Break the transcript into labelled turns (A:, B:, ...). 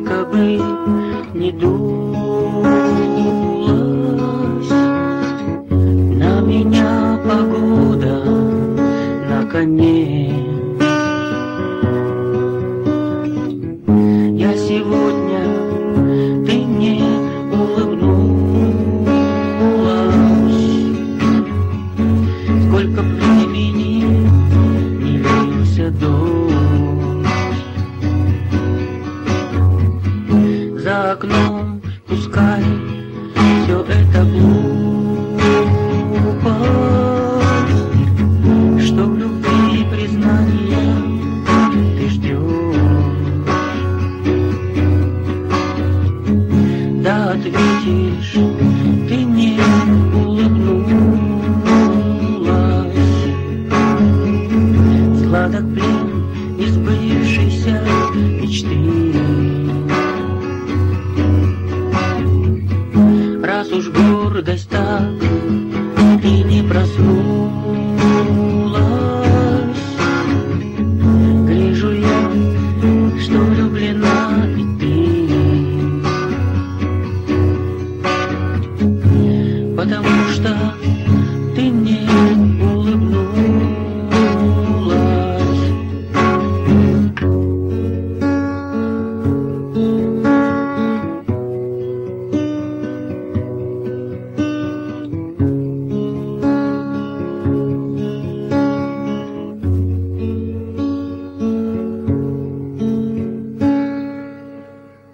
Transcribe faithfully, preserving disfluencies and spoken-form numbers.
A: Сколько бы ни дулась на меня погода на коне, я сегодня, ты мне улыбнулась. Сколько б времени не лился дождь, за окном пускай все это будет.